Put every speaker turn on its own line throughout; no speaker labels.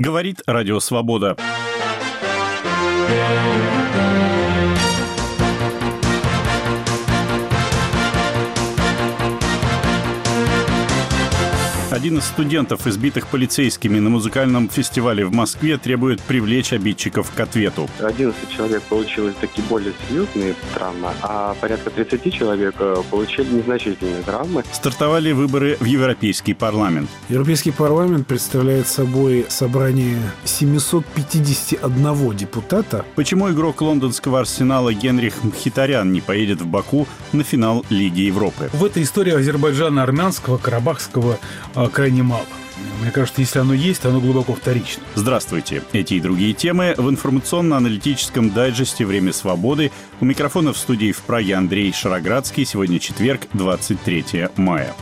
Говорит Радио Свобода. Один из студентов, избитых полицейскими на музыкальном фестивале в Москве, требует привлечь обидчиков к ответу.
11 человек получили такие более серьезные травмы, а порядка 30 человек получили незначительные травмы.
Стартовали выборы в Европейский парламент.
Европейский парламент представляет собой собрание 751 депутата.
Почему игрок лондонского Арсенала Генрих Мхитарян не поедет в Баку на финал Лиги Европы?
В этой истории Азербайджана, армянского, карабахского крайне мало. Мне кажется, если оно есть, оно глубоко вторично.
Здравствуйте. Эти и другие темы в информационно-аналитическом дайджесте «Время свободы». У микрофона в студии в Праге Андрей Шароградский. Сегодня четверг, 23 мая.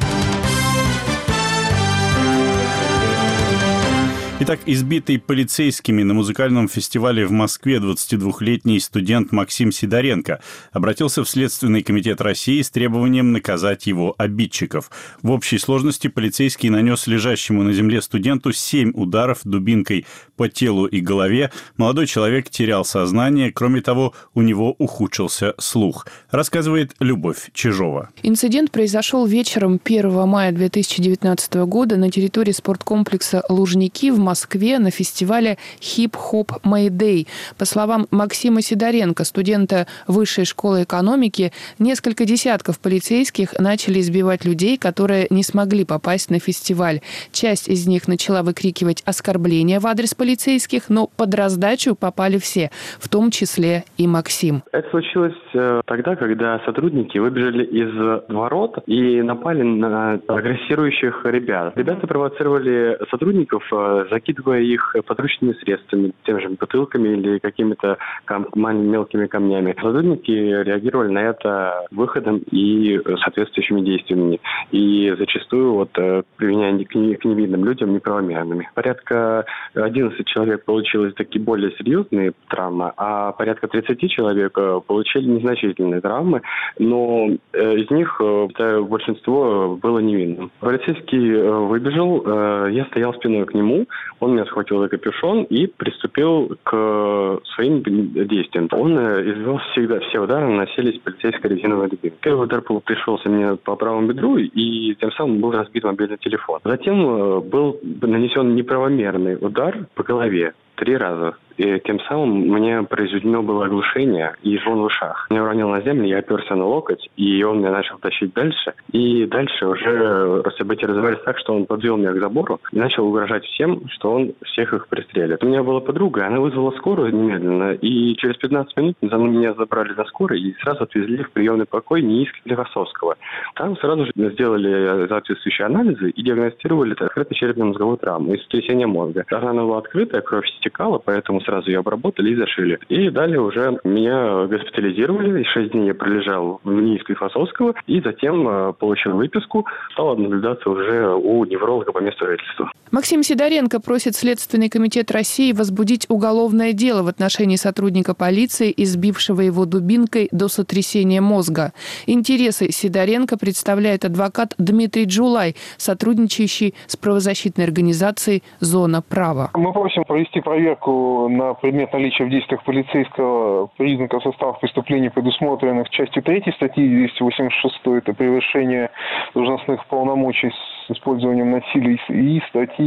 Итак, избитый полицейскими на музыкальном фестивале в Москве 22-летний студент Максим Сидоренко обратился в Следственный комитет России с требованием наказать его обидчиков. В общей сложности полицейский нанес лежащему на земле студенту 7 ударов дубинкой по телу и голове. Молодой человек терял сознание. Кроме того, у него ухудшился слух. Рассказывает Любовь Чижова.
Инцидент произошел вечером 1 мая 2019 года на территории спорткомплекса «Лужники» в Москве на фестивале «Хип-хоп Мэйдэй». По словам Максима Сидоренко, студента Высшей школы экономики, несколько десятков полицейских начали избивать людей, которые не смогли попасть на фестиваль. Часть из них начала выкрикивать оскорбления в адрес полицейских, но под раздачу попали все, в том числе и Максим.
Это случилось тогда, когда сотрудники выбежали из ворот и напали на агрессирующих ребят. Ребята провоцировали сотрудников, закидывая их подручными средствами, теми же бутылками или какими-то мелкими камнями. Сотрудники реагировали на это выходом и соответствующими действиями. И зачастую применяя к невинным людям неправомерными. Порядка 11 человек получилось такие более серьезные травмы, а порядка 30 человек получили незначительные травмы, но из них большинство было невинным. Полицейский выбежал, я стоял спиной к нему, он меня схватил за капюшон и приступил к своим действиям. Он извел все удары, наносились полицейской резиновой дубинкой. Первый удар пришелся мне по правому бедру, и тем самым был разбит мобильный телефон. Затем был нанесен неправомерный удар по голове 3 раза. И тем самым мне произведено было оглушение и звон в ушах. Меня уронил на землю, я оперся на локоть, и он меня начал тащить дальше. И дальше уже события развивались так, что он подвел меня к забору и начал угрожать всем, что он всех их пристрелит. У меня была подруга, она вызвала скорую немедленно, и через 15 минут меня забрали на скорой и сразу отвезли в приемный покой НИИ Склифосовского. Там сразу же сделали соответствующие анализы и диагностировали открытой черепно-мозговую травму и сотрясение мозга. Рана была открытая, кровь стекала, поэтому сразу ее обработали и зашили. И далее уже меня госпитализировали. 6 дней я пролежал в НИИ Склифосовского и затем получил выписку. Стал наблюдаться уже у невролога по месту жительства.
Максим Сидоренко просит Следственный комитет России возбудить уголовное дело в отношении сотрудника полиции, избившего его дубинкой до сотрясения мозга. Интересы Сидоренко представляет адвокат Дмитрий Джулай, сотрудничающий с правозащитной организацией «Зона права».
Мы просим провести проверку на предмет наличия в действиях полицейского признаков состава преступлений, предусмотренных частью 3 статьи 286, это превышение должностных полномочий с использованием насилия, и статьи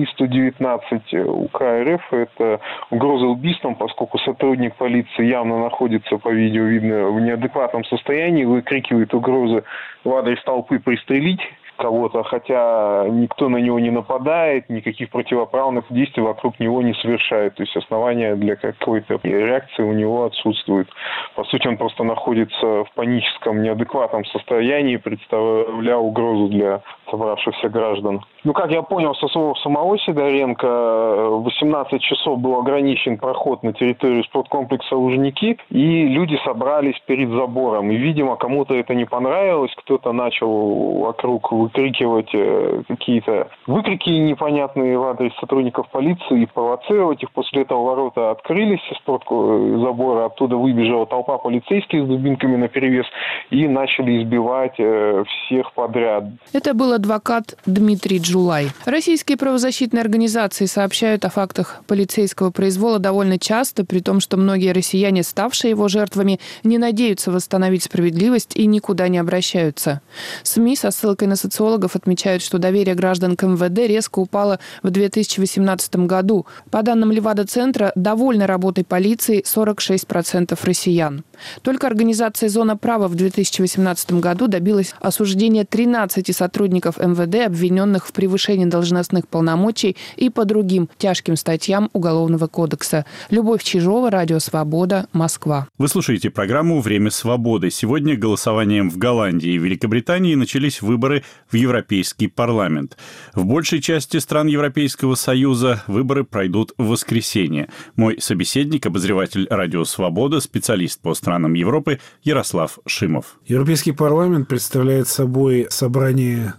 119 УК РФ, это угроза убийством, поскольку сотрудник полиции явно находится, по видео видно, в неадекватном состоянии, выкрикивает угрозы в адрес толпы пристрелить кого-то, хотя никто на него не нападает, никаких противоправных действий вокруг него не совершает. То есть основания для какой-то реакции у него отсутствуют. По сути, он просто находится в паническом, неадекватном состоянии, представляя угрозу для собравшихся граждан. Как я понял со слов самого Сидоренко, в 18 часов был ограничен проход на территорию спорткомплекса «Лужники», и люди собрались перед забором. И, видимо, кому-то это не понравилось, кто-то начал вокруг выкрикивать какие-то выкрики непонятные в адрес сотрудников полиции и провоцировать их. После этого ворота открылись из забора, оттуда выбежала толпа полицейских с дубинками наперевес и начали избивать всех подряд.
Это был адвокат Дмитрий Джулай. Российские правозащитные организации сообщают о фактах полицейского произвола довольно часто, при том, что многие россияне, ставшие его жертвами, не надеются восстановить справедливость и никуда не обращаются. СМИ со ссылкой на социологов отмечают, что доверие граждан к МВД резко упало в 2018 году. По данным Левада-центра, довольны работой полиции 46% россиян. Только организация «Зона права» в 2018 году добилась осуждения 13 сотрудников МВД, обвиненных в превышении должностных полномочий и по другим тяжким статьям Уголовного кодекса. Любовь Чижова, Радио Свобода, Москва.
Вы слушаете программу «Время свободы». Сегодня голосованием в Голландии и Великобритании начались выборы в Европейский парламент. В большей части стран Европейского Союза выборы пройдут в воскресенье. Мой собеседник, обозреватель Радио Свобода, специалист по странам Европы Ярослав Шимов.
Европейский парламент представляет собой собрание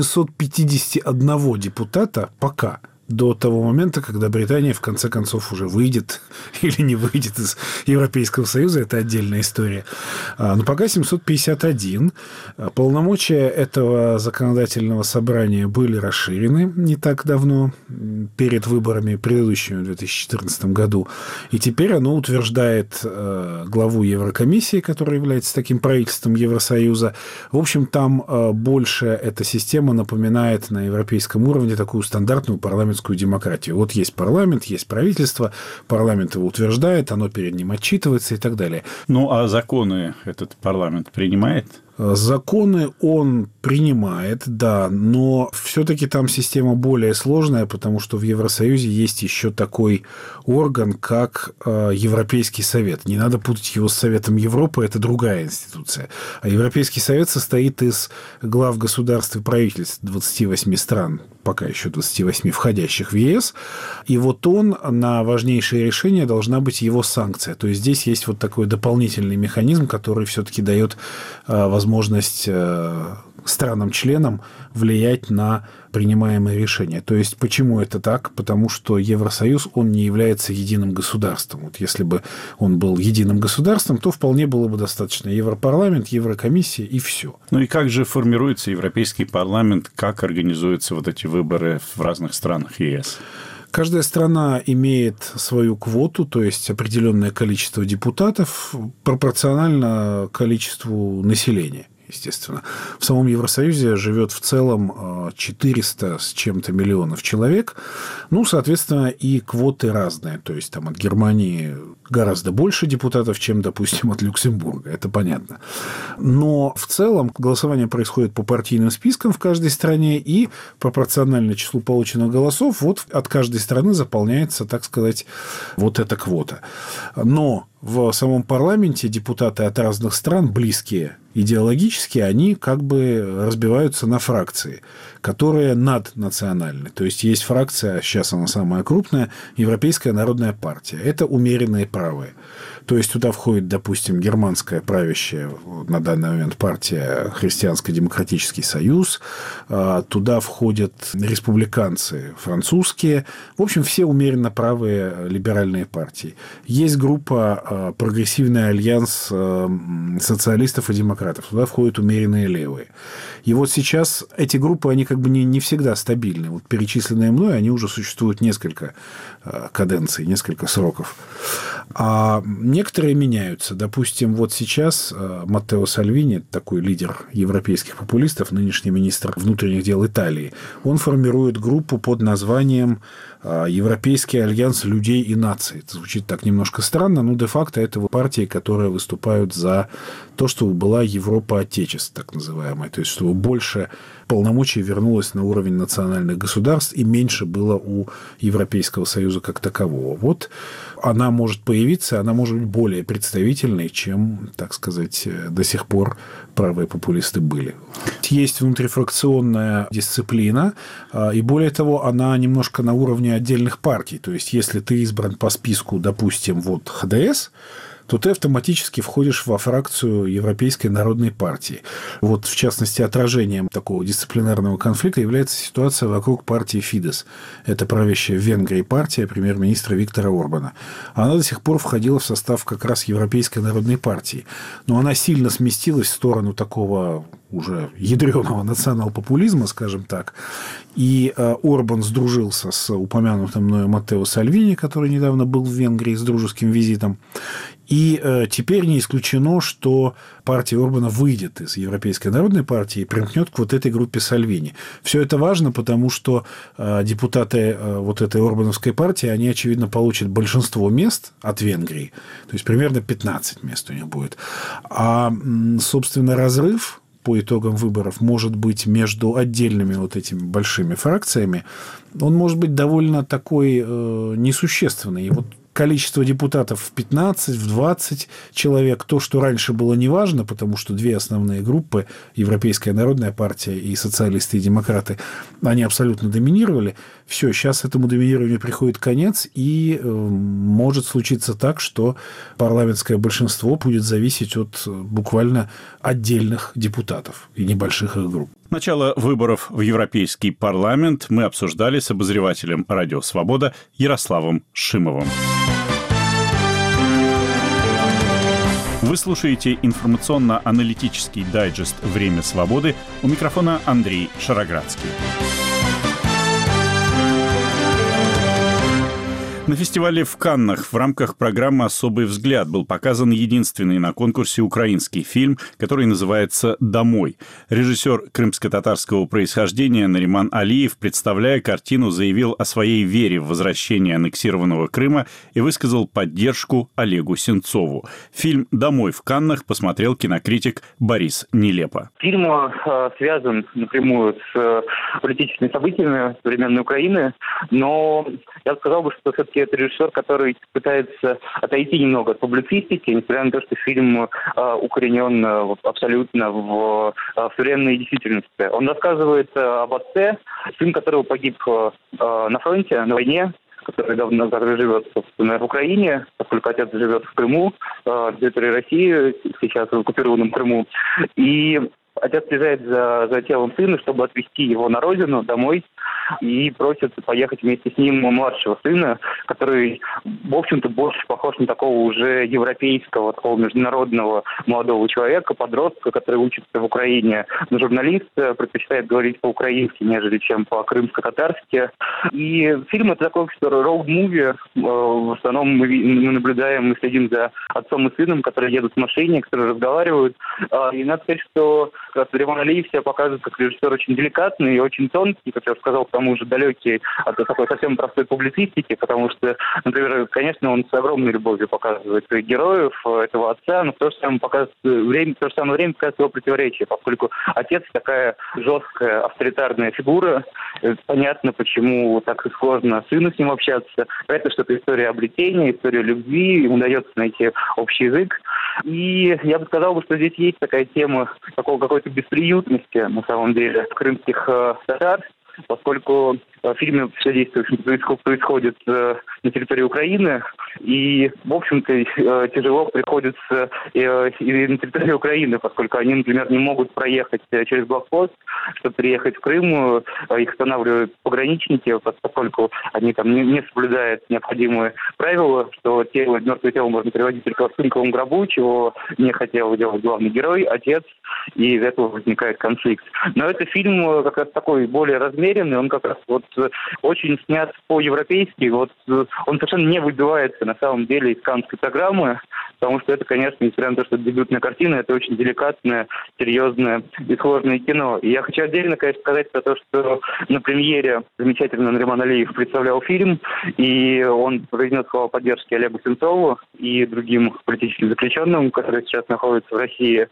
751 депутата пока. До того момента, когда Британия, в конце концов, уже выйдет или не выйдет из Европейского Союза, это отдельная история. Но пока 751. Полномочия этого законодательного собрания были расширены не так давно, перед выборами предыдущими в 2014 году. И теперь оно утверждает главу Еврокомиссии, которая является таким правительством Евросоюза. В общем, там больше эта система напоминает на европейском уровне такую стандартную парламентскую демократию. Вот есть парламент, есть правительство, парламент его утверждает, оно перед ним отчитывается и так далее.
Ну, а законы этот парламент принимает?
Законы он принимает, да, но все-таки там система более сложная, потому что в Евросоюзе есть еще такой орган, как Европейский совет. Не надо путать его с Советом Европы, это другая институция. А Европейский совет состоит из глав государств и правительств 28 стран, пока еще 28 входящих в ЕС. И вот он на важнейшие решения должна быть его санкция. То есть здесь есть вот такой дополнительный механизм, который все-таки дает возможность странам-членам влиять на принимаемые решения. То есть, почему это так? Потому что Евросоюз, он не является единым государством. Вот если бы он был единым государством, то вполне было бы достаточно Европарламент, Еврокомиссия и все.
Ну и как же формируется Европейский парламент, как организуются вот эти выборы в разных странах ЕС?
Каждая страна имеет свою квоту, то есть определенное количество депутатов пропорционально количеству населения. Естественно. В самом Евросоюзе живет в целом 400 с чем-то миллионов человек. Ну, соответственно, и квоты разные. То есть, там от Германии гораздо больше депутатов, чем, допустим, от Люксембурга. Это понятно. Но в целом голосование происходит по партийным спискам в каждой стране, и пропорционально числу полученных голосов вот от каждой страны заполняется, так сказать, вот эта квота. Но в самом парламенте депутаты от разных стран, близкие идеологически, они как бы разбиваются на фракции, которые наднациональны. То есть, есть фракция, сейчас она самая крупная, Европейская народная партия. Это умеренные правые. То есть, туда входит, допустим, германская правящая на данный момент партия Христианско-демократический союз, туда входят республиканцы французские, в общем, все умеренно правые либеральные партии. Есть группа «Прогрессивный альянс социалистов и демократов», туда входят умеренные левые. И вот сейчас эти группы, они как бы не всегда стабильны. Вот перечисленные мной, они уже существуют несколько каденций, несколько сроков. А некоторые меняются. Допустим, вот сейчас Маттео Сальвини, такой лидер европейских популистов, нынешний министр внутренних дел Италии, он формирует группу под названием «Европейский альянс людей и наций». Это звучит так немножко странно, но де-факто это партии, которые выступают за то, чтобы была Европа Отечеств, так называемая. То есть, чтобы больше полномочий вернулось на уровень национальных государств и меньше было у Европейского Союза как такового. Вот она может появиться, она может быть более представительной, чем, так сказать, до сих пор правые популисты были. Есть внутрифракционная дисциплина, и более того, она немножко на уровне отдельных партий. То есть, если ты избран по списку, допустим, вот ХДС, то ты автоматически входишь во фракцию Европейской народной партии. Вот, в частности, отражением такого дисциплинарного конфликта является ситуация вокруг партии Фидес. Это правящая в Венгрии партия премьер-министра Виктора Орбана. Она до сих пор входила в состав как раз Европейской народной партии. Но она сильно сместилась в сторону такого уже ядреного национал-популизма, скажем так. И Орбан сдружился с упомянутым мною Маттео Сальвини, который недавно был в Венгрии с дружеским визитом. И теперь не исключено, что партия Орбана выйдет из Европейской народной партии и примкнет к вот этой группе Сальвини. Все это важно, потому что депутаты вот этой орбановской партии, они, очевидно, получат большинство мест от Венгрии. То есть, примерно 15 мест у них будет. А, собственно, разрыв по итогам выборов может быть между отдельными вот этими большими фракциями, он может быть довольно такой несущественный. И вот количество депутатов в 15, в 20 человек, то, что раньше было неважно, потому что две основные группы, Европейская народная партия и социалисты и демократы, они абсолютно доминировали. Все, сейчас этому доминированию приходит конец, и может случиться так, что парламентское большинство будет зависеть от буквально отдельных депутатов и небольших их групп.
Начало выборов в Европейский парламент мы обсуждали с обозревателем «Радио Свобода» Ярославом Шимовым. Вы слушаете информационно-аналитический дайджест «Время свободы». У микрофона Андрей Шароградский. На фестивале в Каннах в рамках программы «Особый взгляд» был показан единственный на конкурсе украинский фильм, который называется «Домой». Режиссер крымско-татарского происхождения Нариман Алиев, представляя картину, заявил о своей вере в возвращение аннексированного Крыма и высказал поддержку Олегу Сенцову. Фильм «Домой» в Каннах посмотрел кинокритик Борис Нелепо.
Фильм связан напрямую с политическими событиями современной Украины, но я бы сказал, что все-таки это режиссер, который пытается отойти немного от публицистики, несмотря на то, что фильм укоренен абсолютно в современной действительности. Он рассказывает об отце, сын которого погиб на фронте, на войне, который давно живет, собственно, в Украине, поскольку отец живет в Крыму, на территории России, сейчас в оккупированном Крыму. И отец приезжает за телом сына, чтобы отвезти его на родину, домой, и просит поехать вместе с ним младшего сына, который, в общем-то, больше похож на такого уже европейского, такого международного молодого человека, подростка, который учится в Украине. Но журналист предпочитает говорить по-украински, нежели чем по-крымско-татарски. И фильм — это такой, что роуд-муви. В основном мы наблюдаем, мы следим за отцом и сыном, которые едут в машине, которые разговаривают. И надо сказать, что Нариман Алиев себя показывает как режиссер очень деликатный и очень тонкий, как я уже сказал, к тому же далекий от такой совсем простой публицистики, потому что, например, конечно, он с огромной любовью показывает своих героев, этого отца, но в то же самое время показывает его противоречие, поскольку отец такая жесткая, авторитарная фигура. Понятно, почему так сложно сыну с ним общаться. Это что-то история обретения, история любви, ему удается найти общий язык. И я бы сказал, что здесь есть такая тема какой-то бесприютности, на самом деле, крымских татар, поскольку в фильме все действие происходит на территории Украины, и, в общем-то, тяжело приходится и на территории Украины, поскольку они, например, не могут проехать через блокпост, чтобы приехать в Крым, их останавливают пограничники, поскольку они там не соблюдают необходимые правила, что мертвое тело можно переводить только в цинковом гробу, чего не хотел делать главный герой, отец, и из этого возникает конфликт. Но это фильм как раз такой более размеренный, он как раз вот очень снят по-европейски, вот он совершенно не выбивается на самом деле из каннской программы, потому что это, конечно, несмотря на то, что это дебютная картина, это очень деликатное, серьезное и сложное кино. И я хочу отдельно, конечно, сказать про то, что на премьере замечательно Нариман Алиев представлял фильм, и он произнес слова поддержки Олегу Сенцову и другим политическим заключенным, которые сейчас находятся в России.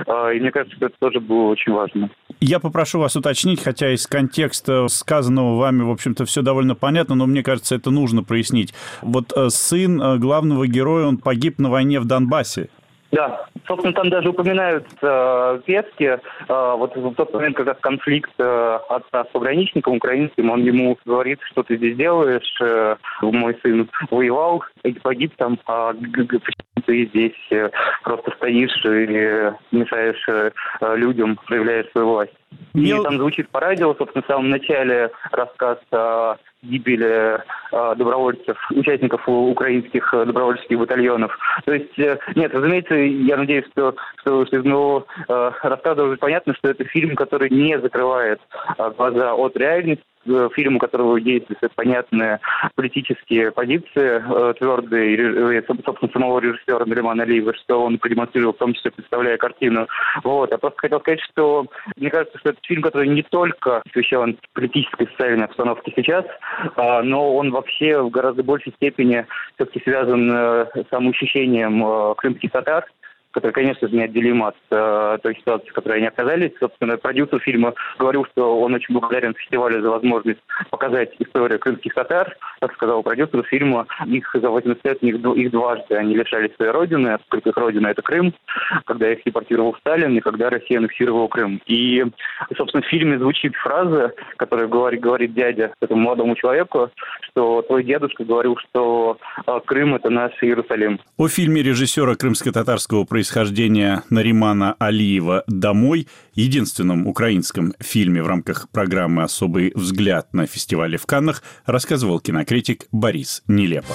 И мне кажется, что это тоже было очень важно.
Я попрошу вас уточнить, хотя из контекста сказанного вами, в общем-то, все довольно понятно, но мне кажется, это нужно прояснить. Вот сын главного героя, он погиб на войне в Донбассе.
Да, Собственно, там даже упоминаются ветки. Вот в тот момент, когда конфликт отца с пограничником украинским, он ему говорит, что ты здесь делаешь, мой сын воевал и погиб там, а ты здесь просто стоишь и мешаешь людям, проявляешь свою власть. И там звучит по радио, собственно, в самом начале рассказ о гибели добровольцев, участников украинских добровольческих батальонов. То есть, нет, разумеется, я надеюсь, что из моего рассказа уже понятно, что это фильм, который не закрывает глаза от реальности, фильм, у которого действуют понятные политические позиции, твердые, собственно, самого режиссера Наримана Алиева, что он продемонстрировал, в том числе представляя картину. Вот. А просто хотел сказать, что мне кажется, что это фильм, который не только посвящен политической и социальной обстановке сейчас, но он вообще в гораздо большей степени все-таки связан с самоощущением крымских татар, который, конечно же, неотделим от той ситуации, в которой они оказались. Собственно, продюсер фильма говорил, что он очень благодарен фестивалю за возможность показать историю крымских татар. Как сказал продюсер фильма, их за 80 лет их дважды они лишались своей родины, поскольку их родина – это Крым, когда их депортировал Сталин и когда Россия аннексировала Крым. И, собственно, в фильме звучит фраза, которую говорит дядя этому молодому человеку, что твой дедушка говорил, что Крым – это наш Иерусалим.
О фильме режиссера крымско-татарского происхождения Наримана Алиева «Домой», единственном украинском фильме в рамках программы «Особый взгляд» на фестивале в Каннах, рассказывал кинокритик Борис Нелепов.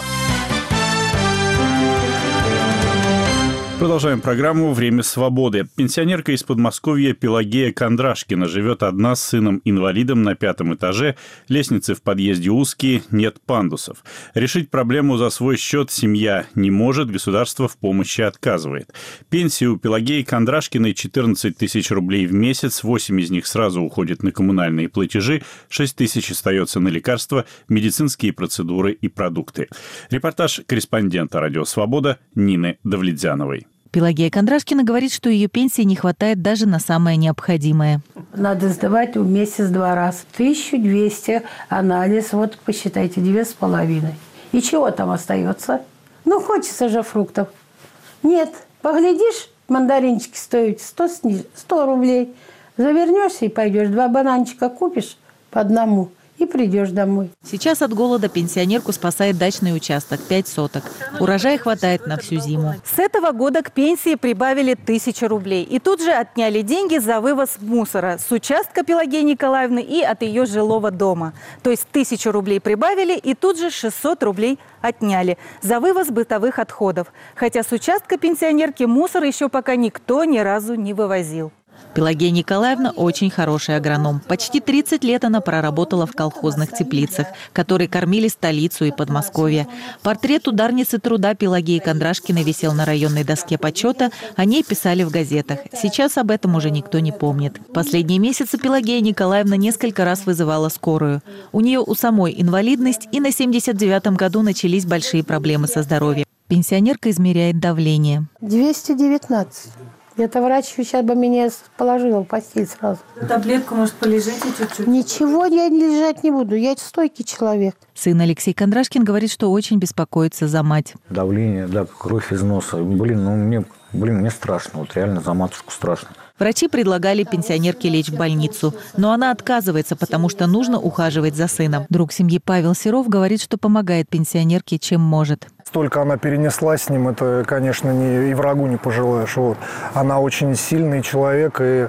Продолжаем программу «Время свободы». Пенсионерка из Подмосковья Пелагея Кондрашкина живет одна с сыном-инвалидом на 5-м этаже. Лестницы в подъезде узкие, нет пандусов. Решить проблему за свой счет семья не может, государство в помощи отказывает. Пенсия у Пелагеи Кондрашкиной 14 тысяч рублей в месяц, 8 из них сразу уходят на коммунальные платежи, 6 тысяч остается на лекарства, медицинские процедуры и продукты. Репортаж корреспондента «Радио Свобода» Нины Давлетзяновой.
Пелагея Кондрашкина говорит, что ее пенсии не хватает даже на самое необходимое.
Надо сдавать в месяц 2 раза. 1200 анализ, вот посчитайте, 2,5. И чего там остается? Ну, хочется же фруктов. Нет, поглядишь, мандаринчики стоят 100 рублей. Завернешься и пойдешь, 2 бананчика купишь по одному и придешь домой.
Сейчас от голода пенсионерку спасает дачный участок, 5 соток. Урожая хватает на всю зиму.
С этого года к пенсии прибавили 1000 рублей. И тут же отняли деньги за вывоз мусора с участка Пелагеи Николаевны и от ее жилого дома. То есть 1000 рублей прибавили и тут же 600 рублей отняли за вывоз бытовых отходов. Хотя с участка пенсионерки мусор еще пока никто ни разу не вывозил.
Пелагея Николаевна очень хороший агроном. Почти 30 лет она проработала в колхозных теплицах, которые кормили столицу и Подмосковье. Портрет ударницы труда Пелагеи Кондрашкиной висел на районной доске почета, о ней писали в газетах. Сейчас об этом уже никто не помнит. Последние месяцы Пелагея Николаевна несколько раз вызывала скорую. У нее у самой инвалидность, и на 79-м году начались большие проблемы со здоровьем. Пенсионерка измеряет давление.
219. Это врач сейчас бы меня положила в постель сразу.
Таблетку, может, полежите чуть-чуть?
Ничего я лежать не буду, я стойкий человек.
Сын Алексей Кондрашкин говорит, что очень беспокоится за мать.
Давление, да, кровь из носа. Мне страшно, вот реально за матушку страшно.
Врачи предлагали пенсионерке лечь в больницу, но она отказывается, потому что нужно ухаживать за сыном. Друг семьи Павел Серов говорит, что помогает пенсионерке, чем может.
Столько она перенесла с ним, это, конечно, и врагу не пожелаешь. Вот. Она очень сильный человек и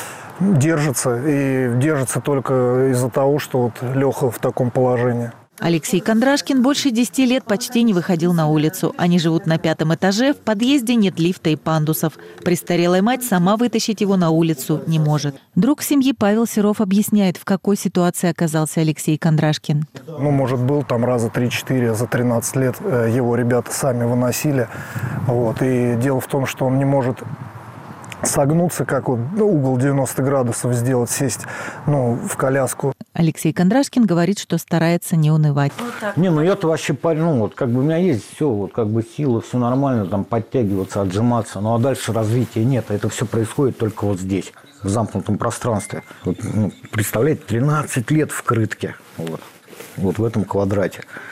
держится только из-за того, что вот Леха в таком положении.
Алексей Кондрашкин больше 10 лет почти не выходил на улицу. Они живут на 5-м этаже, в подъезде нет лифта и пандусов. Престарелая мать сама вытащить его на улицу не может. Друг семьи Павел Серов объясняет, в какой ситуации оказался Алексей Кондрашкин.
Может, был там раза 3-4 за 13 лет. Его ребята сами выносили. Вот. И дело в том, что он не может согнуться, как угол 90 градусов сделать, сесть в коляску.
Алексей Кондрашкин говорит, что старается не унывать.
Я-то вообще парень, у меня есть все, сила, все нормально, там подтягиваться, отжиматься. А дальше развития нет. Это все происходит только вот здесь, в замкнутом пространстве. Представляете, 13 лет в крытке, вот в этом квадрате.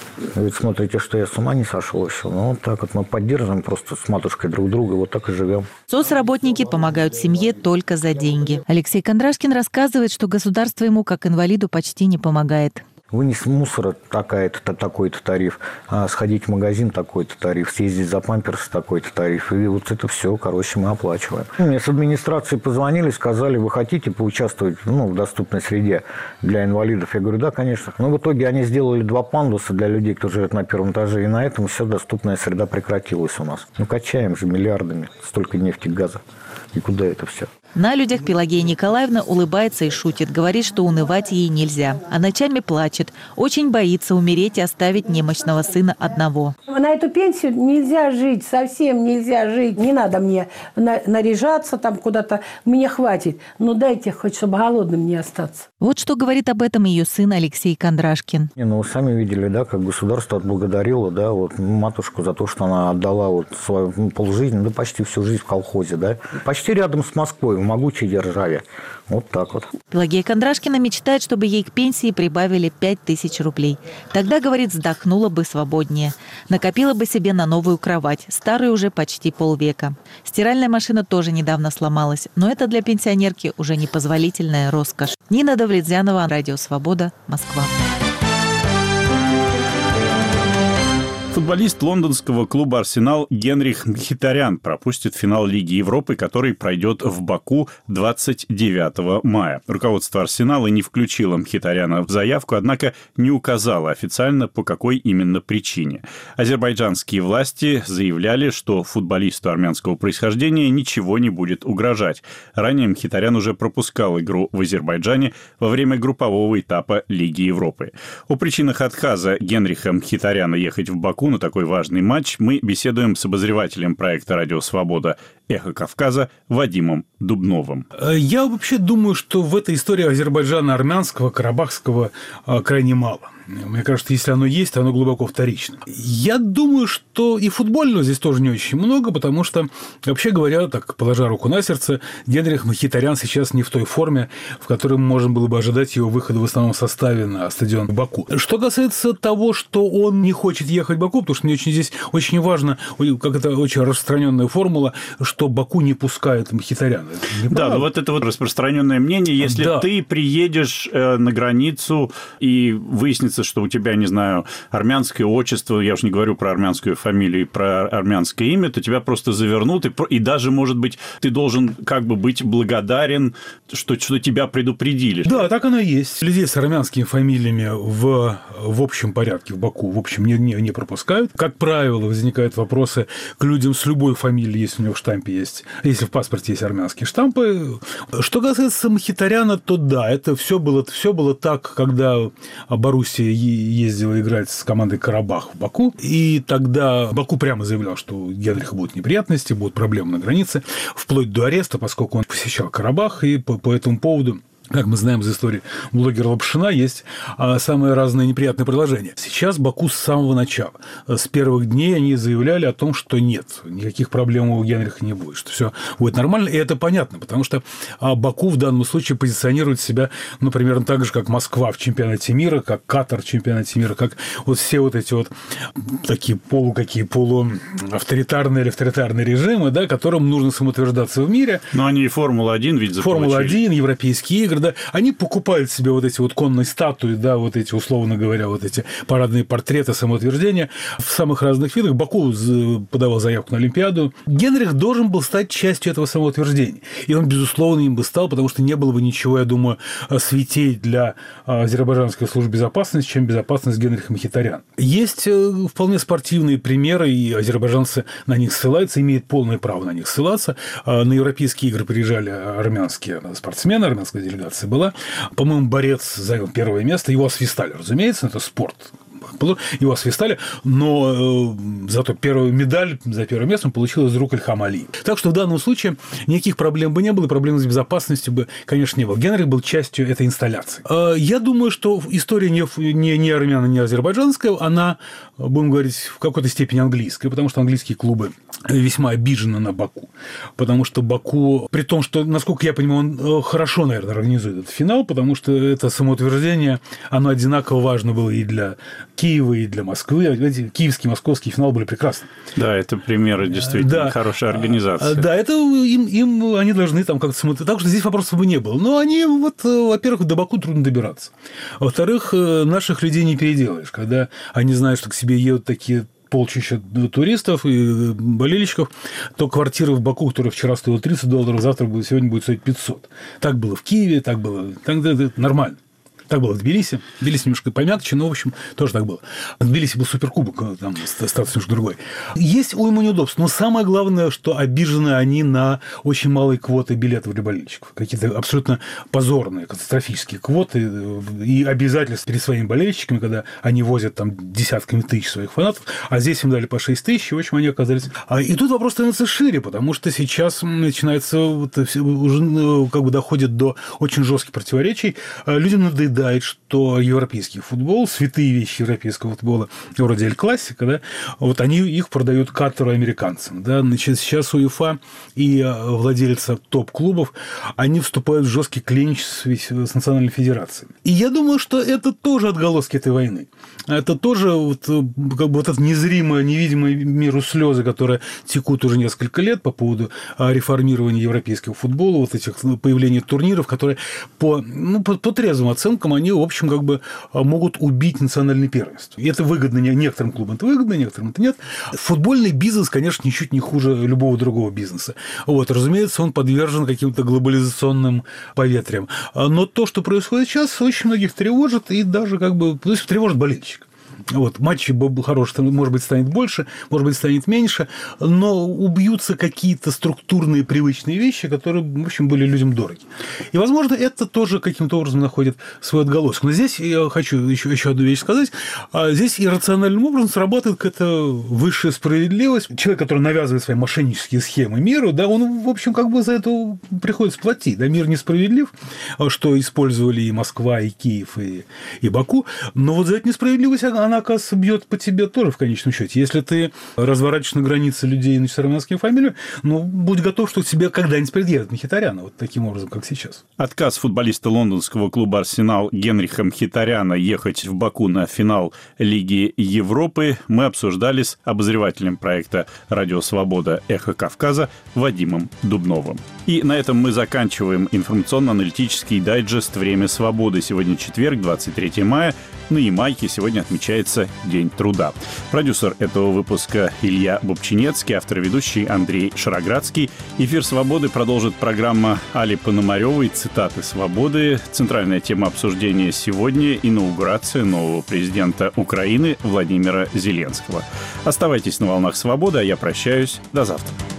Вы смотрите, что я с ума не сошел еще. Ну, вот так вот мы поддерживаем просто с матушкой друг друга, вот так и живем.
Соцработники помогают семье только за деньги. Алексей Кондрашкин рассказывает, что государство ему, как инвалиду, почти не помогает.
Вынес мусора такой-то тариф, сходить в магазин такой-то тариф, съездить за памперс такой-то тариф. И вот это все, мы оплачиваем. Мне с администрации позвонили, сказали, вы хотите поучаствовать в доступной среде для инвалидов? Я говорю, да, конечно. Но в итоге они сделали 2 пандуса для людей, кто живет на 1-м этаже, и на этом вся доступная среда прекратилась у нас. Качаем же миллиардами, столько нефти, газа. И куда это все?
На людях Пелагея Николаевна улыбается и шутит, говорит, что унывать ей нельзя. А ночами плачет, очень боится умереть и оставить немощного сына одного.
На эту пенсию нельзя жить, совсем нельзя жить. Не надо мне наряжаться там куда-то, мне хватит. Но дайте хоть, чтобы голодным не остаться.
Вот что говорит об этом ее сын Алексей Кондрашкин.
Вы сами видели, да, как государство отблагодарило, да, матушку за то, что она отдала свою полжизни, почти всю жизнь в колхозе, да. Почти рядом с Москвой, в могучей державе. Вот так вот.
Пелагея Кондрашкина мечтает, чтобы ей к пенсии прибавили 5000 рублей. Тогда, говорит, вздохнула бы свободнее. Накопила бы себе на новую кровать, старую уже почти полвека. Стиральная машина тоже недавно сломалась, но это для пенсионерки уже непозволительная роскошь. Нина Давлетзянова, Радио Свобода, Москва.
Футболист лондонского клуба «Арсенал» Генрих Мхитарян пропустит финал Лиги Европы, который пройдет в Баку 29 мая. Руководство «Арсенала» не включило Мхитаряна в заявку, однако не указало официально, по какой именно причине. Азербайджанские власти заявляли, что футболисту армянского происхождения ничего не будет угрожать. Ранее Мхитарян уже пропускал игру в Азербайджане во время группового этапа Лиги Европы. О причинах отказа Генриха Мхитаряна ехать в Баку на такой важный матч мы беседуем с обозревателем проекта «Радио Свобода» «Эхо Кавказа» Вадимом Дубновым.
Я вообще думаю, что в этой истории Азербайджана армянского, карабахского крайне мало. Мне кажется, если оно есть, то оно глубоко вторично. Я думаю, что и футбольного здесь тоже не очень много, потому что, вообще говоря, так, положа руку на сердце, Генрих Мхитарян сейчас не в той форме, в которой можно было бы ожидать его выхода в основном составе на стадион в Баку. Что касается того, что он не хочет ехать в Баку, потому что мне здесь очень важно, как это очень распространенная формула, что Баку не пускает Мхитаряна.
Да, но вот это вот распространенное мнение, если ты приедешь на границу и выяснится, что у тебя, не знаю, армянское отчество, я уж не говорю про армянскую фамилию и про армянское имя, то тебя просто завернут, и даже, может быть, ты должен как бы быть благодарен, что тебя предупредили.
Да, так оно и есть. Людей с армянскими фамилиями в общем порядке в Баку, в общем, не пропускают. Как правило, возникают вопросы к людям с любой фамилией, если у него в штампе есть, если в паспорте есть армянские штампы. Что касается Мхитаряна, то да, это все было так, когда Боруссия ездила играть с командой «Карабах» в Баку, и тогда Баку прямо заявлял, что у Генриха будут неприятности, будут проблемы на границе, вплоть до ареста, поскольку он посещал Карабах, и по этому поводу, как мы знаем из истории блогера Лапшина, есть самые разные неприятные предложения. Сейчас Баку с самого начала, с первых дней они заявляли о том, что нет, никаких проблем у Генриха не будет, что все будет нормально, и это понятно, потому что Баку в данном случае позиционирует себя, примерно так же, как Москва в чемпионате мира, как Катар в чемпионате мира, как вот все вот эти вот такие полуавторитарные или авторитарные режимы, да, которым нужно самоутверждаться в мире.
Но они и Формула-1 ведь заполучили.
Формула-1, европейские игры, да, они покупают себе вот эти вот конные статуи, да, вот эти, условно говоря, вот эти парадные портреты самоутверждения в самых разных видах. Баку подавал заявку на Олимпиаду. Генрих должен был стать частью этого самоутверждения. И он, безусловно, им бы стал, потому что не было бы ничего, я думаю, святей для азербайджанской службы безопасности, чем безопасность Генриха Мхитаряна. Есть вполне спортивные примеры, и азербайджанцы на них ссылаются, имеют полное право на них ссылаться. На европейские игры приезжали армянские спортсмены, армянская делегация была. По-моему, борец занял первое место. Его освистали, разумеется, это спорт. Его освистали, но зато первую медаль за первое место он получил из рук Ильхама Алиева. Так что в данном случае никаких проблем бы не было, и проблем с безопасностью бы, конечно, не было. Генрих был частью этой инсталляции. Я думаю, что история не армяна, не азербайджанская, она, будем говорить, в какой-то степени английская, потому что английские клубы весьма обижена на Баку, потому что Баку, при том, что, насколько я понимаю, он хорошо, наверное, организует этот финал, потому что это самоутверждение, оно одинаково важно было и для Киева, и для Москвы. Эти киевский, московский финал были прекрасны.
Да, это примеры действительно хорошей организации.
Да, это им они должны там как-то смотреть. Так что здесь вопросов бы не было. Но они, во-первых, до Баку трудно добираться. Во-вторых, наших людей не переделаешь. Когда они знают, что к себе едут такие полчища туристов и болельщиков, то квартира в Баку, которая вчера стоила $30, сегодня будет стоить 500. Так было в Киеве, так это нормально. Так было в Тбилиси. Тбилиси немножко помягче, но, в общем, тоже так было. В Тбилиси был суперкубок, там статус немножко другой. Есть уйма неудобств, но самое главное, что обижены они на очень малые квоты билетов для болельщиков. Какие-то абсолютно позорные, катастрофические квоты и обязательства перед своими болельщиками, когда они возят там десятками тысяч своих фанатов, а здесь им дали по 6 тысяч, и, в общем, они оказались... И тут вопрос становится шире, потому что сейчас начинается, уже как бы доходит до очень жестких противоречий. Людям надоедает, что европейский футбол, святые вещи европейского футбола, вроде Эль-Классика, да, вот они их продают Катару американцам. Да. Значит, сейчас УЕФА и владельцы топ-клубов, они вступают в жесткий клинч с Национальной Федерацией. И я думаю, что это тоже отголоски этой войны. Это тоже как бы это незримое, невидимое миру слезы, которые текут уже несколько лет по поводу реформирования европейского футбола, вот этих появления турниров, которые по трезвым оценкам они, в общем, как бы могут убить национальное первенство. И это выгодно некоторым клубам, это выгодно, некоторым это нет. Футбольный бизнес, конечно, ничуть не хуже любого другого бизнеса. Вот, разумеется, он подвержен каким-то глобализационным поветриям. Но то, что происходит сейчас, очень многих тревожит и даже как бы тревожит болельщик. Вот, матчей хороших, может быть, станет больше, может быть, станет меньше, но убьются какие-то структурные привычные вещи, которые, в общем, были людям дороги. И, возможно, это тоже каким-то образом находит свой отголосок. Но здесь я хочу еще одну вещь сказать. Здесь иррациональным образом срабатывает какая-то высшая справедливость. Человек, который навязывает свои мошеннические схемы миру, да, он, в общем, как бы за это приходится платить. Да, мир несправедлив, что использовали и Москва, и Киев, и Баку, но вот за эту несправедливость она, оказывается, бьет по тебе тоже в конечном счете. Если ты разворачиваешь на границе людей на армянские фамилии, будь готов, что тебе когда-нибудь предъявят Мхитаряна, вот таким образом, как сейчас.
Отказ футболиста лондонского клуба «Арсенал» Генриха Мхитаряна ехать в Баку на финал Лиги Европы мы обсуждали с обозревателем проекта «Радио Свобода. Эхо Кавказа» Вадимом Дубновым. И на этом мы заканчиваем информационно-аналитический дайджест «Время свободы». Сегодня четверг, 23 мая. На Ямайке сегодня отмечается День труда. Продюсер этого выпуска Илья Бобчинецкий, автор и ведущий Андрей Шароградский. Эфир «Свободы» продолжит программа Али Пономаревой «Цитаты свободы». Центральная тема обсуждения сегодня – инаугурация нового президента Украины Владимира Зеленского. Оставайтесь на волнах «Свободы», а я прощаюсь. До завтра.